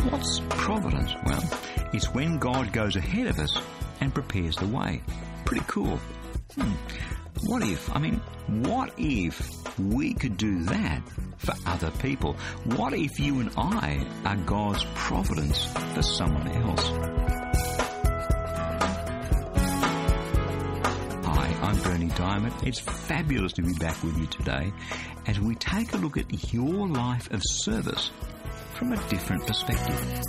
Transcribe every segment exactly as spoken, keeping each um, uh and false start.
What's providence? Well, it's when God goes ahead of us and prepares the way. Pretty cool. Hmm. What if, I mean, what if we could do that for other people? What if you and I are God's providence for someone else? Hi, I'm Bernie Diamond. It's fabulous to be back with you today as we take a look at your life of service from a different perspective.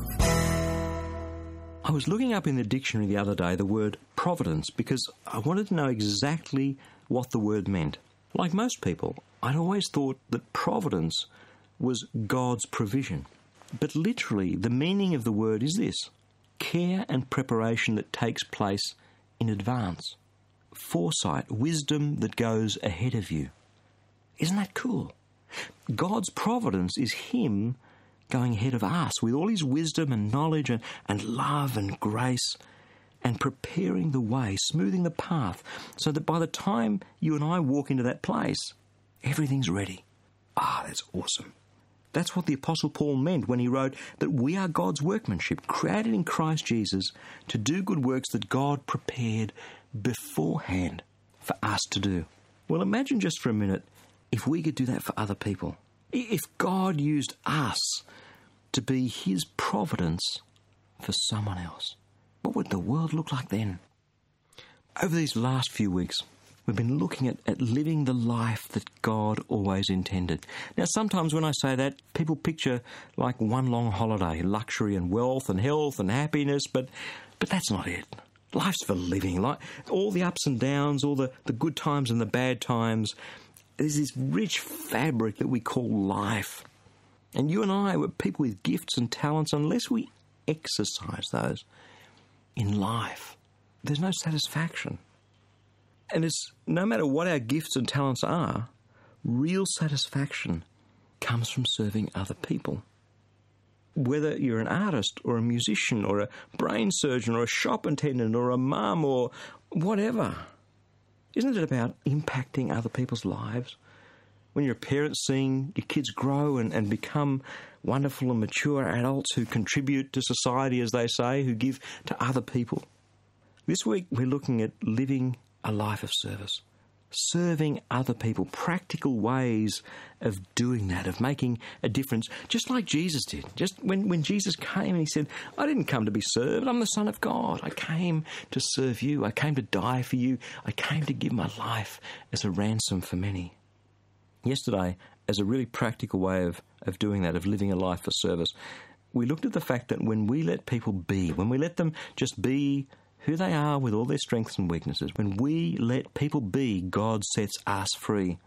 I was looking up in the dictionary the other day the word providence because I wanted to know exactly what the word meant. Like most people, I'd always thought that providence was God's provision. But literally, the meaning of the word is this: care and preparation that takes place in advance. Foresight, wisdom that goes ahead of you. Isn't that cool? God's providence is Him going ahead of us with all His wisdom and knowledge and, and love and grace, and preparing the way, smoothing the path, so that by the time you and I walk into that place, everything's ready. Ah, that's awesome. That's what the Apostle Paul meant when he wrote that we are God's workmanship, created in Christ Jesus to do good works that God prepared beforehand for us to do. Well, imagine just for a minute if we could do that for other people. If God used us to be His providence for someone else, what would the world look like then? Over these last few weeks, we've been looking at, at living the life that God always intended. Now, sometimes when I say that, people picture like one long holiday, luxury and wealth and health and happiness, but but that's not it. Life's for living. Like all the ups and downs, all the, the good times and the bad times. There's this rich fabric that we call life. And you and I were people with gifts and talents. Unless we exercise those in life, there's no satisfaction. And it's no matter what our gifts and talents are, real satisfaction comes from serving other people. Whether you're an artist or a musician or a brain surgeon or a shop attendant or a mum or whatever. Isn't it about impacting other people's lives? When you're a parent, seeing your kids grow and, and become wonderful and mature adults who contribute to society, as they say, who give to other people. This week we're looking at living a life of service, serving other people, practical ways of doing that, of making a difference, just like Jesus did. Just when, when Jesus came and He said, I didn't come to be served, I'm the Son of God. I came to serve you. I came to die for you. I came to give my life as a ransom for many. Yesterday, as a really practical way of, of doing that, of living a life for service, we looked at the fact that when we let people be, when we let them just be who they are with all their strengths and weaknesses, when we let people be, God sets us free.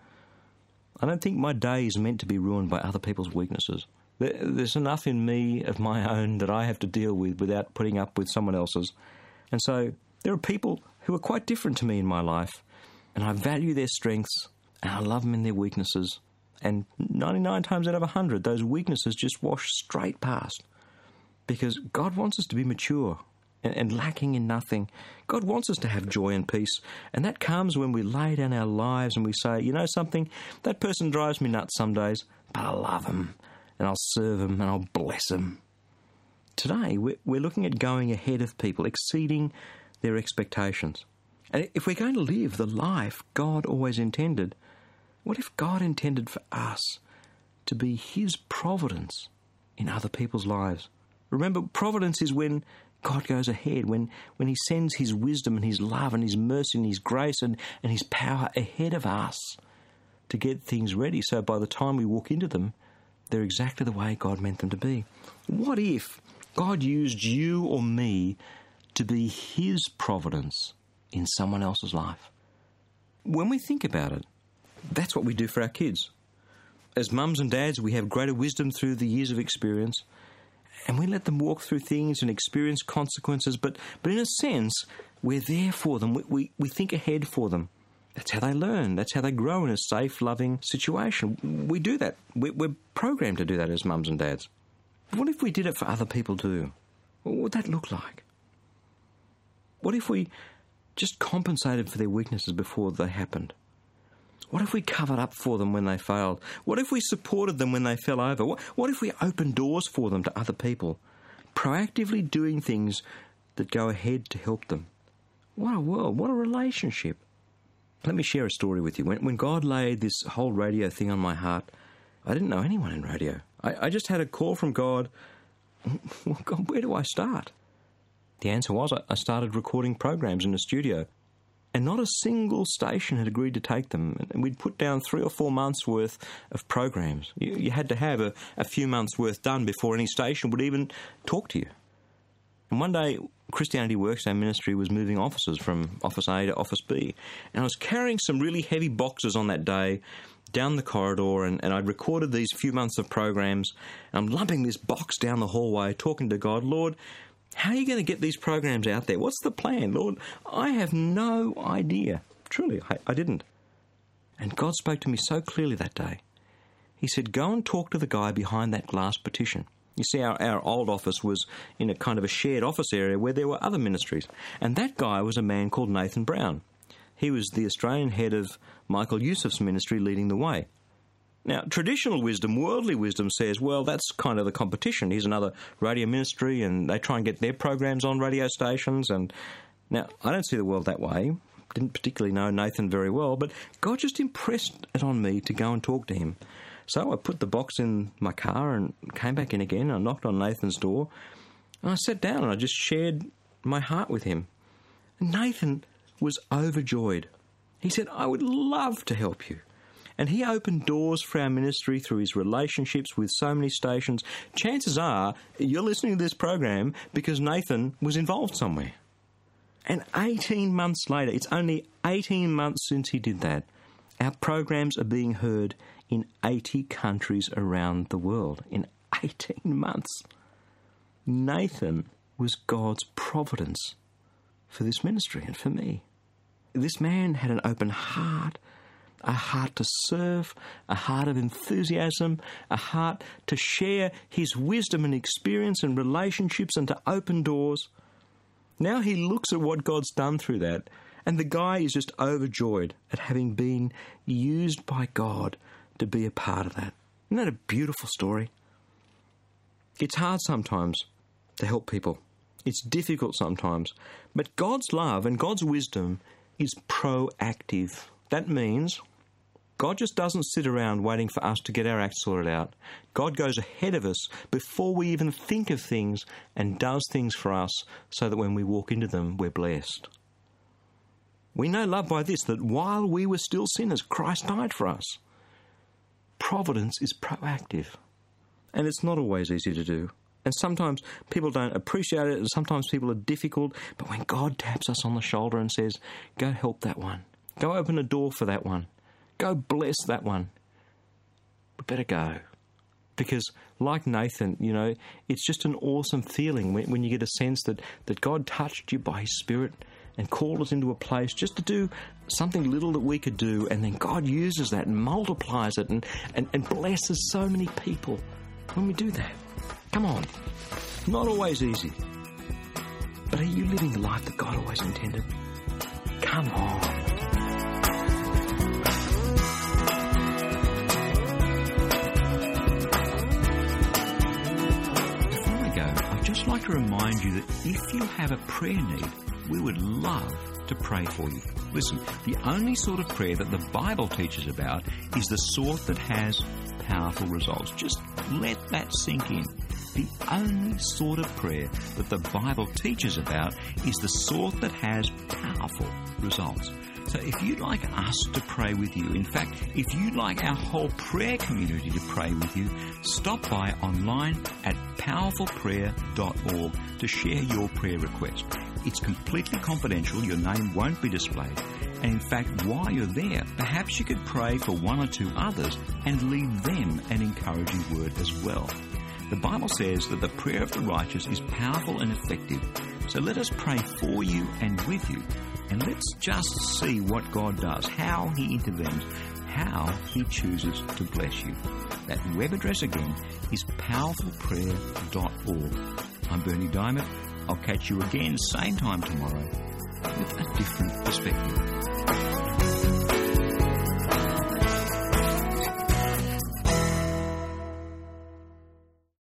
I don't think my day is meant to be ruined by other people's weaknesses. There, there's enough in me of my own that I have to deal with without putting up with someone else's. And so there are people who are quite different to me in my life, and I value their strengths, and I love them in their weaknesses. And ninety-nine times out of one hundred, those weaknesses just wash straight past. Because God wants us to be mature and, and lacking in nothing. God wants us to have joy and peace. And that comes when we lay down our lives and we say, you know something, that person drives me nuts some days, but I love him and I'll serve him and I'll bless him. Today, we're, we're looking at going ahead of people, exceeding their expectations. And if we're going to live the life God always intended, what if God intended for us to be His providence in other people's lives? Remember, providence is when God goes ahead, when, when He sends His wisdom and His love and His mercy and His grace and, and His power ahead of us to get things ready, so by the time we walk into them, they're exactly the way God meant them to be. What if God used you or me to be His providence in someone else's life? When we think about it, that's what we do for our kids. As mums and dads, we have greater wisdom through the years of experience, and we let them walk through things and experience consequences, but, but in a sense, we're there for them. We, we, we think ahead for them. That's how they learn. That's how they grow in a safe, loving situation. We do that. We're, we're programmed to do that as mums and dads. What if we did it for other people too? What would that look like? What if we just compensated for their weaknesses before they happened? What if we covered up for them when they failed? What if we supported them when they fell over? What, what if we opened doors for them to other people? proactively doing things that go ahead to help them. What a world, what a relationship. Let me share a story with you. When, when God laid this whole radio thing on my heart, I didn't know anyone in radio. I, I just had a call from God. Well, God, where do I start? The answer was I, I started recording programs in the studio, and not a single station had agreed to take them. And we'd put down three or four months' worth of programs. You, you had to have a, a few months' worth done before any station would even talk to you. And one day, Christianity Works, our ministry, was moving offices from Office A to Office B. And I was carrying some really heavy boxes on that day down the corridor, and, and I'd recorded these few months of programs. And I'm lumping this box down the hallway, talking to God, Lord, how are you going to get these programs out there? What's the plan? Lord, I have no idea. Truly, I, I didn't. And God spoke to me so clearly that day. He said, go and talk to the guy behind that glass partition. You see, our, our old office was in a kind of a shared office area where there were other ministries. And that guy was a man called Nathan Brown. He was the Australian head of Michael Youssef's ministry, Leading the Way. Now, traditional wisdom, worldly wisdom says, well, that's kind of the competition. Here's another radio ministry, and they try and get their programs on radio stations. And now, I don't see the world that way. Didn't particularly know Nathan very well, but God just impressed it on me to go and talk to him. So I put the box in my car and came back in again. I knocked on Nathan's door, and I sat down and I just shared my heart with him. And Nathan was overjoyed. He said, I would love to help you. And he opened doors for our ministry through his relationships with so many stations. Chances are you're listening to this program because Nathan was involved somewhere. And eighteen months later, it's only eighteen months since he did that, our programs are being heard in eighty countries around the world. In eighteen months. Nathan was God's providence for this ministry and for me. This man had an open heart, a heart to serve, a heart of enthusiasm, a heart to share his wisdom and experience and relationships and to open doors. Now he looks at what God's done through that, and the guy is just overjoyed at having been used by God to be a part of that. Isn't that a beautiful story? It's hard sometimes to help people. It's difficult sometimes. But God's love and God's wisdom is proactive. That means God just doesn't sit around waiting for us to get our act sorted out. God goes ahead of us before we even think of things and does things for us so that when we walk into them, we're blessed. We know love by this, that while we were still sinners, Christ died for us. Providence is proactive. And it's not always easy to do. And sometimes people don't appreciate it, and sometimes people are difficult. But when God taps us on the shoulder and says, go help that one. Go open a door for that one. Go bless that one. We better go. Because like Nathan, you know, it's just an awesome feeling when, when you get a sense that, that God touched you by His Spirit and called us into a place just to do something little that we could do, and then God uses that and multiplies it and, and, and blesses so many people when we do that. Come on. Not always easy. But are you living the life that God always intended? Come on. Before we go, I'd just like to remind you that if you have a prayer need, we would love to pray for you. Listen, the only sort of prayer that the Bible teaches about is the sort that has powerful results. Just let that sink in. The only sort of prayer that the Bible teaches about is the sort that has powerful results. So if you'd like us to pray with you, in fact, if you'd like our whole prayer community to pray with you, stop by online at powerful prayer dot org to share your prayer request. It's completely confidential. Your name won't be displayed. And in fact, while you're there, perhaps you could pray for one or two others and leave them an encouraging word as well. The Bible says that the prayer of the righteous is powerful and effective. So let us pray for you and with you. And let's just see what God does, how He intervenes, how He chooses to bless you. That web address again is powerful prayer dot org. I'm Bernie Diamond. I'll catch you again same time tomorrow with a different perspective.